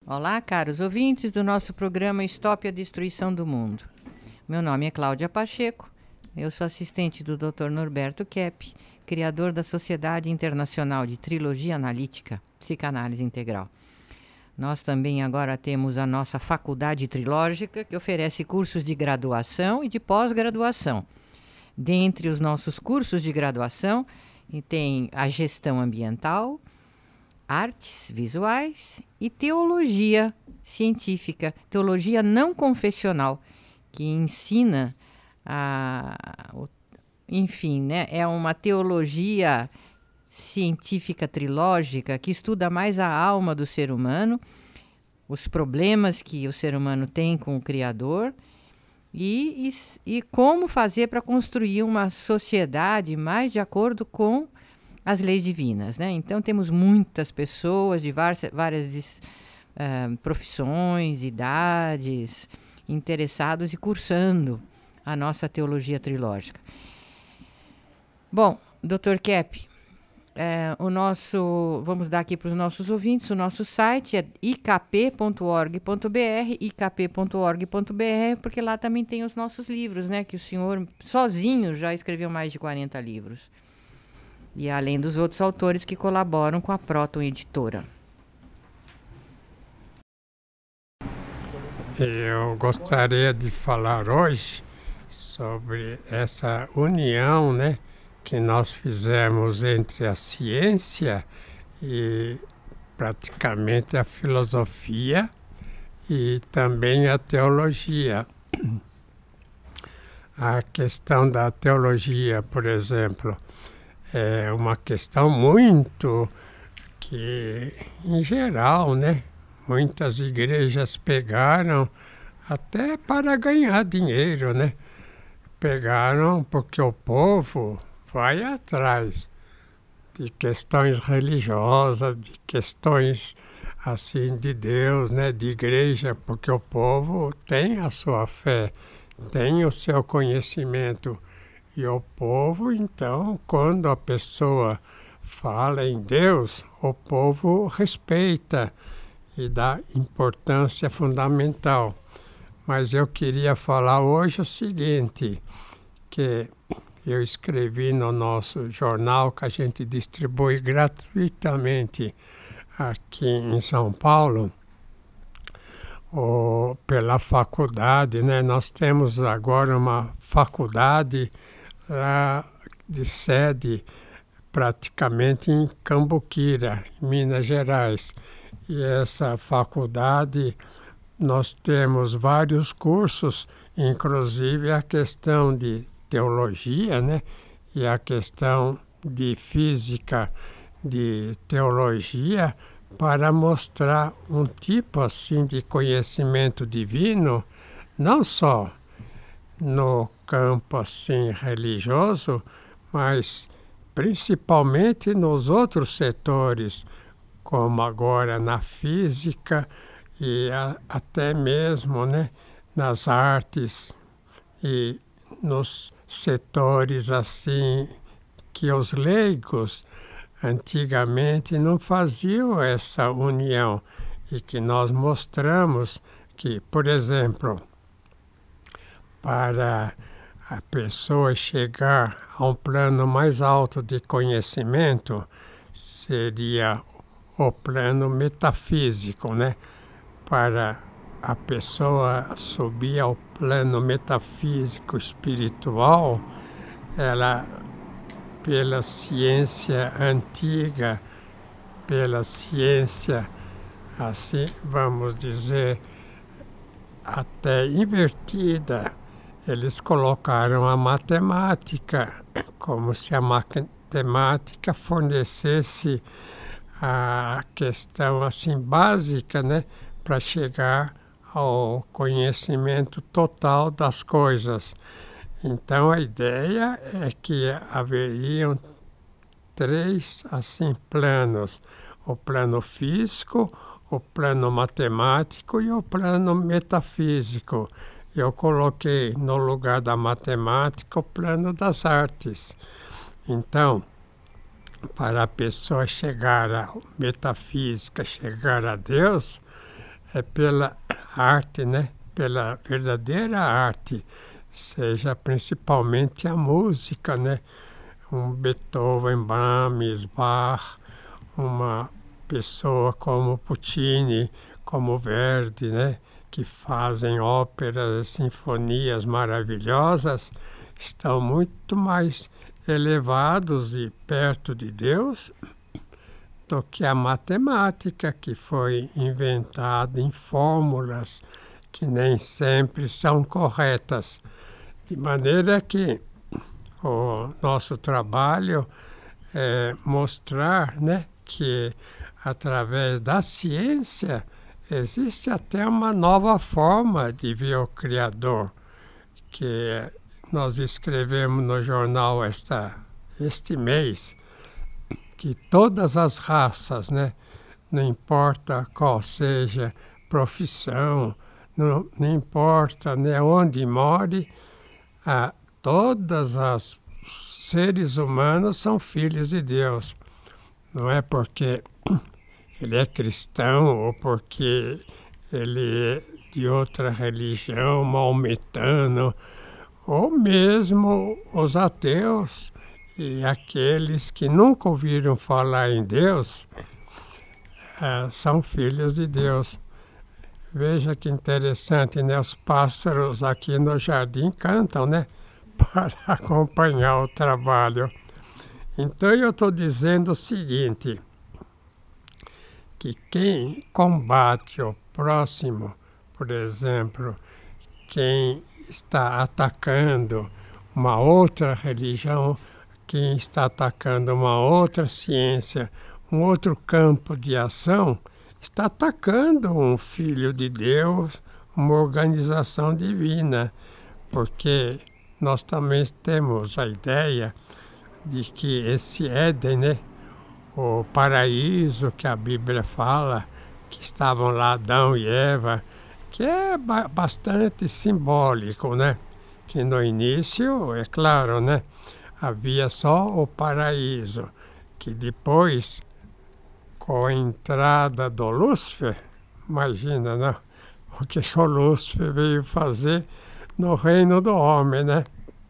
Olá, caros ouvintes do nosso programa Stop a Destruição do Mundo. Meu nome é Cláudia Pacheco, eu sou assistente do Dr. Norberto Kepp, criador da Sociedade Internacional de Trilogia Analítica, Psicanálise Integral. Nós também agora temos a nossa Faculdade Trilógica, que oferece cursos de graduação e de pós-graduação. Dentre os nossos cursos de graduação, tem a Gestão Ambiental, Artes Visuais e Teologia Científica, Teologia Não Confessional, que ensina é uma teologia científica trilógica que estuda mais a alma do ser humano, os problemas que o ser humano tem com o Criador e como fazer para construir uma sociedade mais de acordo com as leis divinas, né? Então temos muitas pessoas de várias profissões, idades, interessados e cursando a nossa teologia trilógica. Bom, Dr. Kepp, vamos dar aqui para os nossos ouvintes, o nosso site é ikp.org.br, porque lá também tem os nossos livros, né? Que o senhor sozinho já escreveu mais de 40 livros. E além dos outros autores que colaboram com a Próton Editora. Eu gostaria de falar hoje sobre essa união, né, que nós fizemos entre a ciência e praticamente a filosofia e também a teologia. A questão da teologia, por exemplo, é uma questão muito que, em geral, né, muitas igrejas pegaram até para ganhar dinheiro, né? Pegaram porque o povo vai atrás de questões religiosas, de questões assim de Deus, né, de igreja, porque o povo tem a sua fé, tem o seu conhecimento. E o povo, então, quando a pessoa fala em Deus, o povo respeita e dá importância fundamental. Mas eu queria falar hoje o seguinte, que eu escrevi no nosso jornal, que a gente distribui gratuitamente aqui em São Paulo, pela faculdade, né? Nós temos agora uma faculdade lá de sede praticamente em Cambuquira, em Minas Gerais. E essa faculdade, nós temos vários cursos, inclusive a questão de teologia, né? E a questão de física, de teologia, para mostrar um tipo assim de conhecimento divino, não só no campo assim religioso, mas principalmente nos outros setores, como agora na física e até mesmo, né, nas artes e nos setores assim que os leigos antigamente não faziam essa união e que nós mostramos que, por exemplo, para a pessoa chegar a um plano mais alto de conhecimento, seria o plano metafísico, né? Para a pessoa subir ao plano metafísico espiritual, ela, pela ciência antiga, pela ciência, assim, vamos dizer, até invertida, eles colocaram a matemática, como se a matemática fornecesse a questão assim básica, né, para chegar ao conhecimento total das coisas. Então a ideia é que haveriam 3 assim planos: o plano físico, o plano matemático e o plano metafísico. Eu coloquei no lugar da matemática o plano das artes. Então, para a pessoa chegar à metafísica, chegar a Deus, é pela arte, né? Pela verdadeira arte, seja principalmente a música, né? Um Beethoven, Brahms, Bach, uma pessoa como Puccini, como Verdi, né? Que fazem óperas, sinfonias maravilhosas, estão muito mais elevados e perto de Deus do que a matemática, que foi inventada em fórmulas que nem sempre são corretas. De maneira que o nosso trabalho é mostrar, né, que através da ciência existe até uma nova forma de ver o Criador, que nós escrevemos no jornal este mês, que todas as raças, né, não importa qual seja a profissão, não importa, né, onde more, todas as seres humanos são filhos de Deus. Não é porque ele é cristão ou porque ele é de outra religião, maometano, ou mesmo os ateus e aqueles que nunca ouviram falar em Deus, são filhos de Deus. Veja que interessante, né? Os pássaros aqui no jardim cantam, né? Para acompanhar o trabalho. Então eu estou dizendo o seguinte, que quem combate o próximo, por exemplo, quem está atacando uma outra religião, quem está atacando uma outra ciência, um outro campo de ação, está atacando um filho de Deus, uma organização divina, porque nós também temos a ideia de que esse Éden, né, o paraíso que a Bíblia fala, que estavam lá Adão e Eva, que é bastante simbólico, né? Que no início, é claro, né, havia só o paraíso, que depois, com a entrada do Lúcifer, imagina, né? O que o Lúcifer veio fazer no reino do homem, né?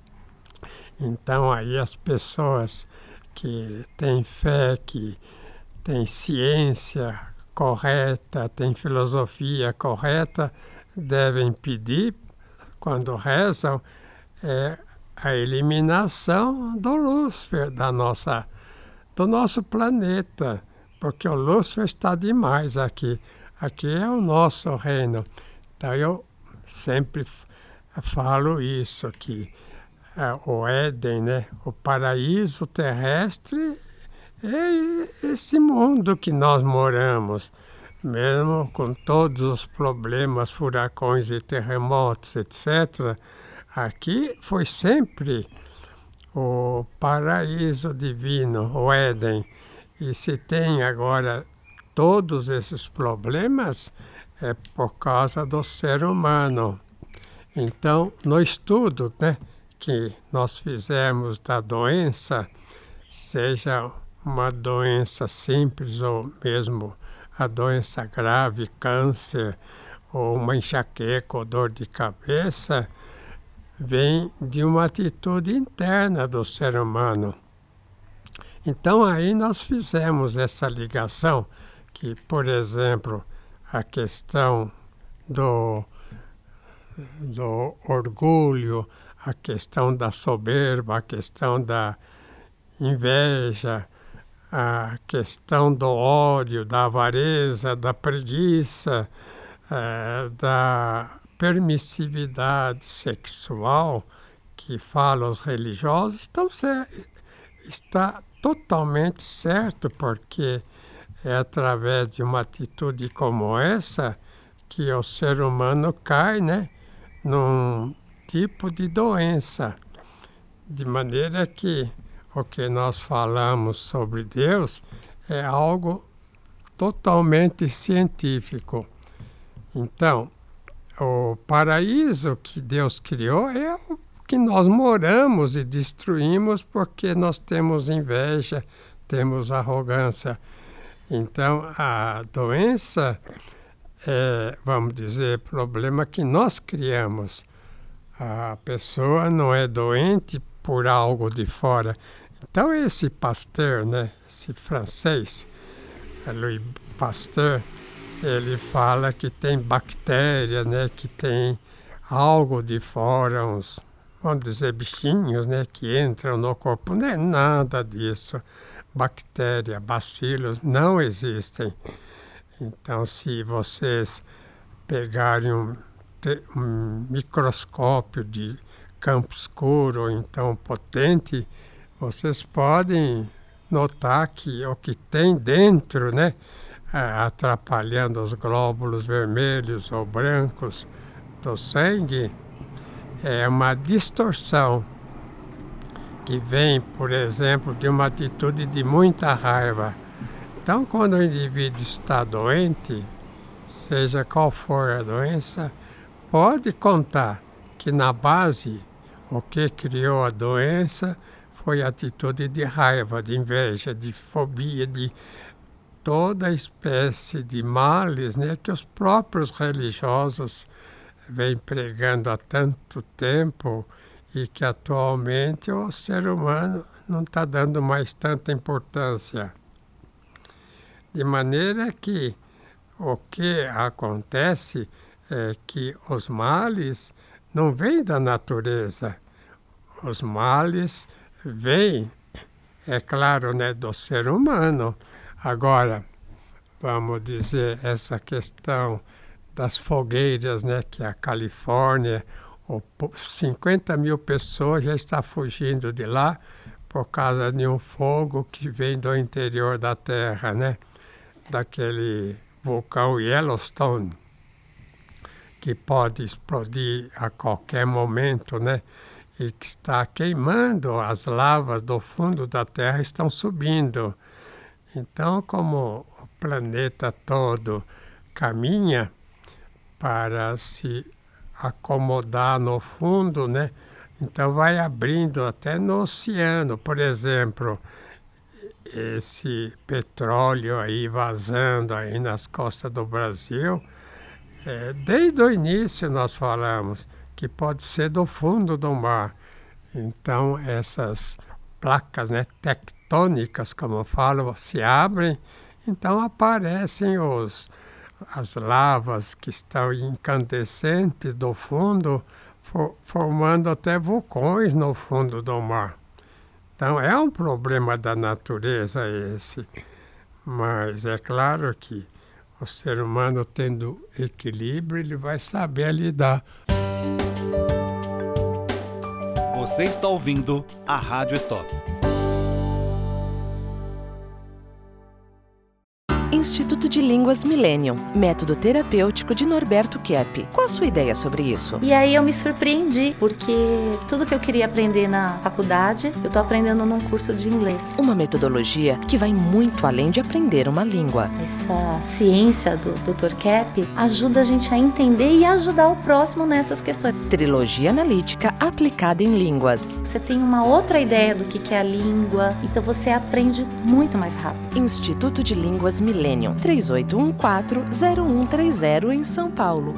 Então aí as pessoas que têm fé, que têm ciência correta, têm filosofia correta, devem pedir, quando rezam, a eliminação do Lúcifer do nosso planeta, porque o Lúcifer está demais aqui. Aqui é o nosso reino. Então eu sempre falo isso, que o Éden, né, o paraíso terrestre, é esse mundo que nós moramos, mesmo com todos os problemas, furacões e terremotos, etc. Aqui foi sempre o paraíso divino, o Éden. E se tem agora todos esses problemas, é por causa do ser humano. Então, no estudo, né, que nós fizemos da doença, seja uma doença simples ou mesmo a doença grave, câncer, ou uma enxaqueca ou dor de cabeça, vem de uma atitude interna do ser humano. Então aí nós fizemos essa ligação, que, por exemplo, a questão do orgulho, a questão da soberba, a questão da inveja, a questão do ódio, da avareza, da preguiça, da permissividade sexual que falam os religiosos, então está totalmente certo, porque é através de uma atitude como essa que o ser humano cai, né, num tipo de doença, de maneira que o que nós falamos sobre Deus é algo totalmente científico. Então, o paraíso que Deus criou é o que nós moramos e destruímos porque nós temos inveja, temos arrogância. Então, a doença vamos dizer, problema que nós criamos. A pessoa não é doente por algo de fora. Então esse Pasteur, né, esse francês, Louis Pasteur, ele fala que tem bactérias, né, que tem algo de fora, uns, vamos dizer, bichinhos, né, que entram no corpo. Não é nada disso. Bactérias, bacilos não existem. Então, se vocês pegarem um microscópio de campo escuro, ou então potente, vocês podem notar que o que tem dentro, né, atrapalhando os glóbulos vermelhos ou brancos do sangue, é uma distorção que vem, por exemplo, de uma atitude de muita raiva. Então, quando o indivíduo está doente, seja qual for a doença, pode contar que na base o que criou a doença foi a atitude de raiva, de inveja, de fobia, de toda espécie de males, né, que os próprios religiosos vêm pregando há tanto tempo e que atualmente o ser humano não está dando mais tanta importância. De maneira que o que acontece é que os males não vêm da natureza. Os males vêm, é claro, né, do ser humano. Agora, vamos dizer, essa questão das fogueiras, né, que a Califórnia, 50 mil pessoas já estão fugindo de lá por causa de um fogo que vem do interior da Terra, né, daquele vulcão Yellowstone, que pode explodir a qualquer momento, né, e que está queimando, as lavas do fundo da Terra estão subindo. Então, como o planeta todo caminha para se acomodar no fundo, né? Então vai abrindo até no oceano, por exemplo, esse petróleo aí vazando aí nas costas do Brasil, desde o início nós falamos que pode ser do fundo do mar. Então essas placas, né, tectônicas, como eu falo, se abrem, então aparecem as lavas que estão incandescentes do fundo, formando até vulcões no fundo do mar. Então é um problema da natureza esse, mas é claro que o ser humano tendo equilíbrio, ele vai saber lidar. Você está ouvindo a Rádio Stop. Instituto de Línguas Millennium, método terapêutico de Norberto Kepp. Qual a sua ideia sobre isso? E aí eu me surpreendi, porque tudo que eu queria aprender na faculdade, eu tô aprendendo num curso de inglês. Uma metodologia que vai muito além de aprender uma língua. Essa ciência do Dr. Kepp ajuda a gente a entender e ajudar o próximo nessas questões. Trilogia analítica aplicada em línguas. Você tem uma outra ideia do que é a língua, então você aprende muito mais rápido. Instituto de Línguas Millennium, 3814-0130 em São Paulo.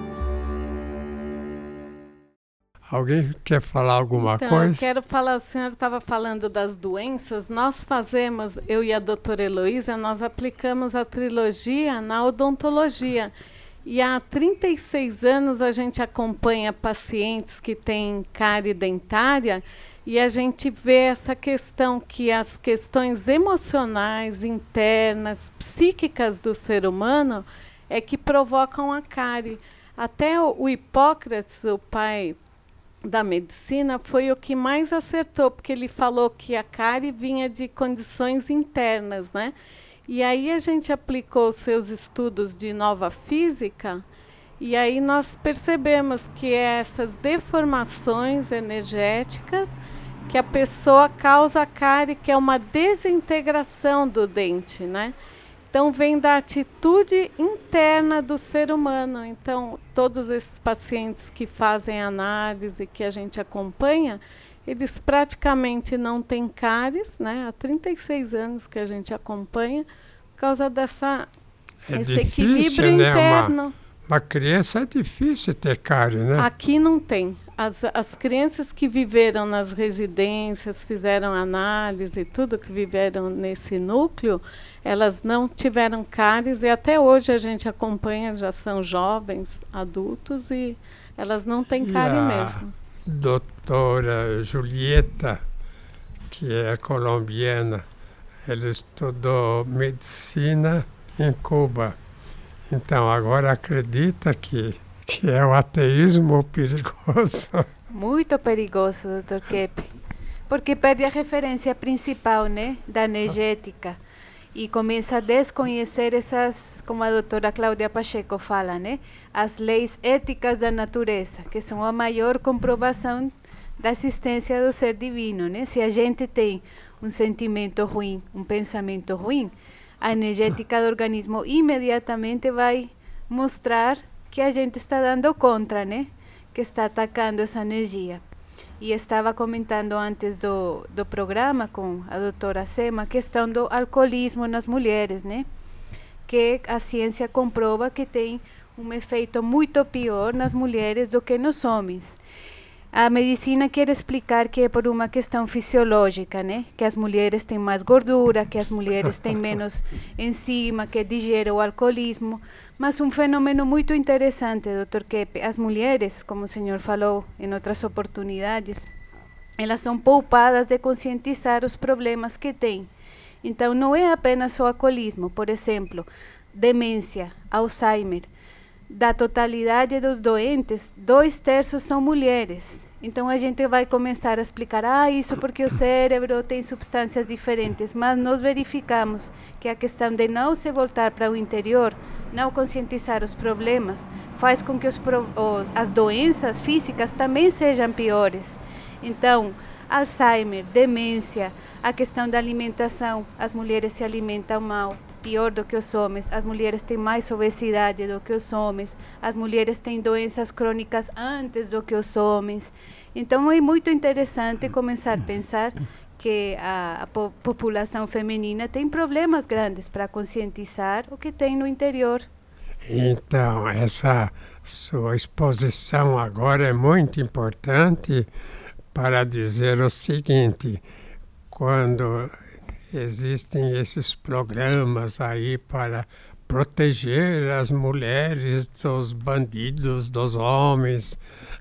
Alguém quer falar alguma coisa? Eu quero falar, o senhor estava falando das doenças, nós fazemos, eu e a doutora Heloísa, nós aplicamos a trilogia na odontologia. E há 36 anos a gente acompanha pacientes que têm cárie dentária e a gente vê essa questão que as questões emocionais, internas, psíquicas do ser humano é que provocam a cárie. Até o Hipócrates, o pai da medicina, foi o que mais acertou, porque ele falou que a cárie vinha de condições internas, né? E aí a gente aplicou os seus estudos de nova física e aí nós percebemos que essas deformações energéticas que a pessoa causa a cárie, que é uma desintegração do dente, né? Então vem da atitude interna do ser humano. Então todos esses pacientes que fazem análise, que a gente acompanha, eles praticamente não têm cáries, né? Há 36 anos que a gente acompanha, por causa esse difícil, equilíbrio né? interno. Para criança é difícil ter cárie, né? Aqui não tem. As crianças que viveram nas residências, fizeram análise e tudo, que viveram nesse núcleo, elas não tiveram cáries e até hoje a gente acompanha, já são jovens, adultos, e elas não têm cárie mesmo. Doutora Julieta, que é colombiana, ela estudou medicina em Cuba. Então, agora acredita que é o ateísmo perigoso. Muito perigoso, Dr. Kepp. Porque perde a referência principal, né, da energética. E começa a desconhecer essas, como a doutora Cláudia Pacheco fala, né, as leis éticas da natureza, que são a maior comprovação da existência do ser divino, né? Se a gente tem um sentimento ruim, um pensamento ruim, a energética do organismo imediatamente vai mostrar que a gente está dando contra, né? Que está atacando essa energia. E estava comentando antes do programa com a doutora Sema a questão do alcoolismo nas mulheres, né? Que a ciência comprova que tem um efeito muito pior nas mulheres do que nos homens. A medicina quer explicar que é por uma questão fisiológica, né? Que as mulheres têm mais gordura, que as mulheres têm menos enzima, que digere o alcoolismo. Mas um fenômeno muito interessante, Dr. Kepp, as mulheres, como o senhor falou em outras oportunidades, elas são poupadas de conscientizar os problemas que têm. Então, não é apenas o alcoolismo, por exemplo, demência, Alzheimer. Da totalidade dos doentes, 2/3 são mulheres. Então a gente vai começar a explicar, isso porque o cérebro tem substâncias diferentes, mas nós verificamos que a questão de não se voltar para o interior, não conscientizar os problemas, faz com que as doenças físicas também sejam piores. Então, Alzheimer, demência, a questão da alimentação, as mulheres se alimentam mal, pior do que os homens, as mulheres têm mais obesidade do que os homens, as mulheres têm doenças crônicas antes do que os homens. Então é muito interessante começar a pensar que a população feminina tem problemas grandes para conscientizar o que tem no interior. Então, essa sua exposição agora é muito importante para dizer o seguinte: quando existem esses programas aí para proteger as mulheres dos bandidos, dos homens,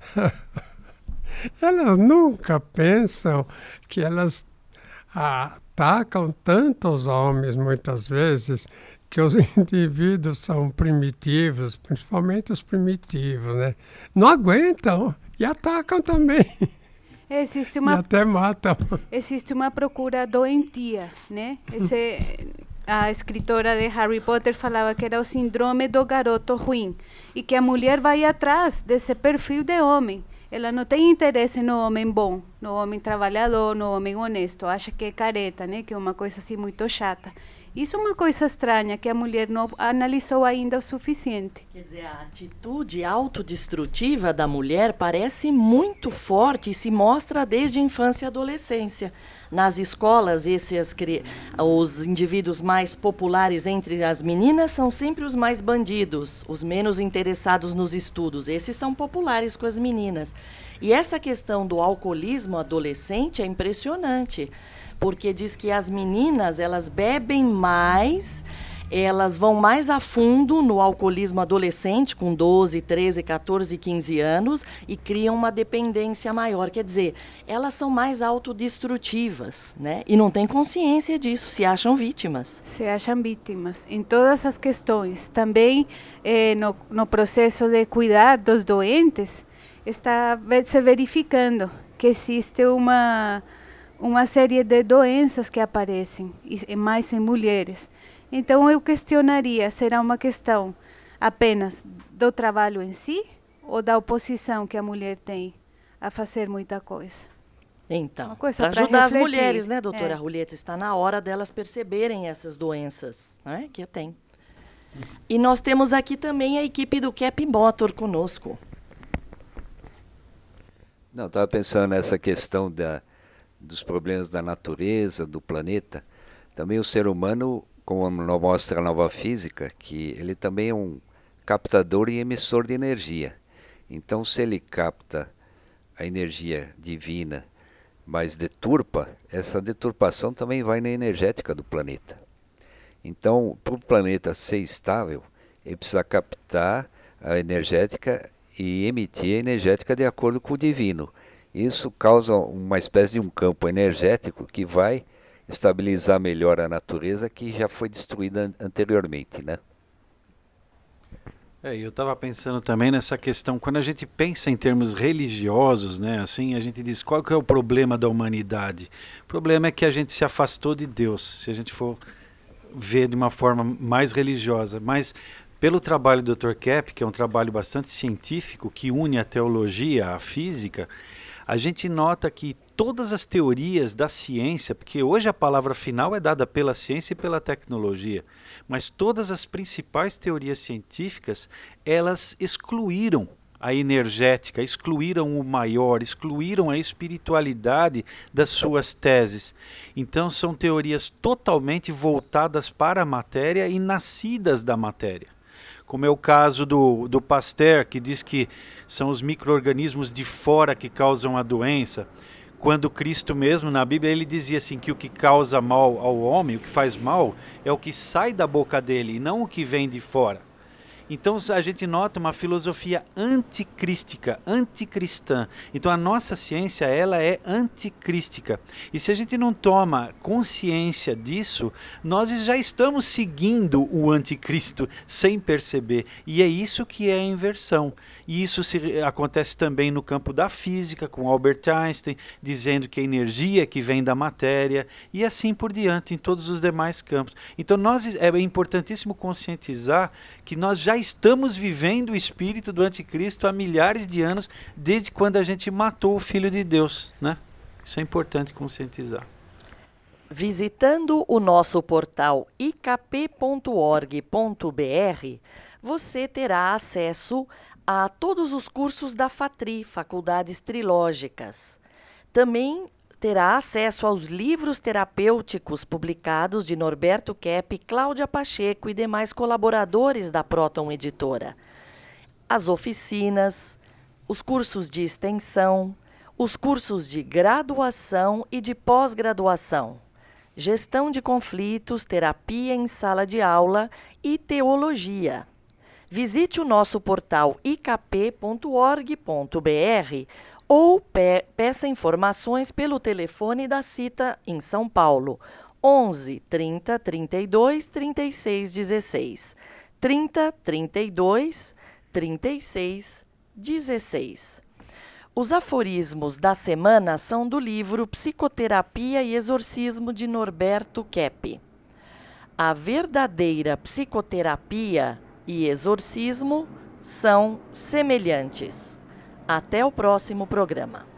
elas nunca pensam que elas atacam tantos homens, muitas vezes, que os indivíduos são primitivos, principalmente os primitivos, né? Não aguentam e atacam também. Existe e até matam. Existe uma procura doentia, né? A escritora de Harry Potter falava que era o síndrome do garoto ruim e que a mulher vai atrás desse perfil de homem. Ela não tem interesse no homem bom, no homem trabalhador, no homem honesto. Acha que é careta, né? Que é uma coisa assim muito chata. Isso é uma coisa estranha que a mulher não analisou ainda o suficiente. Quer dizer, a atitude autodestrutiva da mulher parece muito forte e se mostra desde a infância e adolescência. Nas escolas, os indivíduos mais populares entre as meninas são sempre os mais bandidos, os menos interessados nos estudos. Esses são populares com as meninas. E essa questão do alcoolismo adolescente é impressionante, porque diz que as meninas, elas bebem mais, elas vão mais a fundo no alcoolismo adolescente, com 12, 13, 14, 15 anos, e criam uma dependência maior. Quer dizer, elas são mais autodestrutivas, né? E não têm consciência disso, se acham vítimas. Se acham vítimas em todas as questões. Também no processo de cuidar dos doentes, está se verificando que existe uma série de doenças que aparecem, e mais em mulheres. Então, eu questionaria, será uma questão apenas do trabalho em si ou da oposição que a mulher tem a fazer muita coisa? Então, para ajudar as mulheres, né, doutora Julieta? Está na hora delas perceberem essas doenças, né, que tem. E nós temos aqui também a equipe do Kepp Motor conosco. Não, estava pensando nessa questão dos problemas da natureza, do planeta. Também o ser humano, como mostra a nova física, que ele também é um captador e emissor de energia. Então, se ele capta a energia divina, mas deturpa, essa deturpação também vai na energética do planeta. Então, para o planeta ser estável, ele precisa captar a energética e emitir a energética de acordo com o divino. Isso causa uma espécie de um campo energético que vai estabilizar melhor a natureza que já foi destruída anteriormente, né? Eu estava pensando também nessa questão, quando a gente pensa em termos religiosos, né, assim, a gente diz qual que é o problema da humanidade. O problema é que a gente se afastou de Deus, se a gente for ver de uma forma mais religiosa. Mas pelo trabalho do Dr. Kepp, que é um trabalho bastante científico, que une a teologia à física, a gente nota que todas as teorias da ciência, porque hoje a palavra final é dada pela ciência e pela tecnologia, mas todas as principais teorias científicas, elas excluíram a energética, excluíram o maior, excluíram a espiritualidade das suas teses. Então são teorias totalmente voltadas para a matéria e nascidas da matéria. Como é o caso do Pasteur, que diz que são os micro-organismos de fora que causam a doença. Quando Cristo mesmo, na Bíblia, ele dizia assim que o que causa mal ao homem, o que faz mal, é o que sai da boca dele e não o que vem de fora. Então a gente nota uma filosofia anticrística, anticristã. Então a nossa ciência, ela é anticrística. E se a gente não toma consciência disso, nós já estamos seguindo o anticristo sem perceber. E é isso que é a inversão. E isso acontece também no campo da física, com Albert Einstein, dizendo que a energia que vem da matéria, e assim por diante, em todos os demais campos. Então é importantíssimo conscientizar que nós já estamos vivendo o espírito do anticristo há milhares de anos, desde quando a gente matou o Filho de Deus, né? Isso é importante conscientizar. Visitando o nosso portal ikp.org.br, você terá acesso a todos os cursos da FATRI, Faculdades Trilógicas. Também terá acesso aos livros terapêuticos publicados de Norberto Kepp, Cláudia Pacheco e demais colaboradores da Próton Editora. As oficinas, os cursos de extensão, os cursos de graduação e de pós-graduação, gestão de conflitos, terapia em sala de aula e teologia. Visite o nosso portal ikp.org.br ou peça informações pelo telefone da Cita em São Paulo, 11 30 32 36 16, 30 32 36 16. Os aforismos da semana são do livro Psicoterapia e Exorcismo de Norberto Kepp. A verdadeira psicoterapia e exorcismo são semelhantes. Até o próximo programa.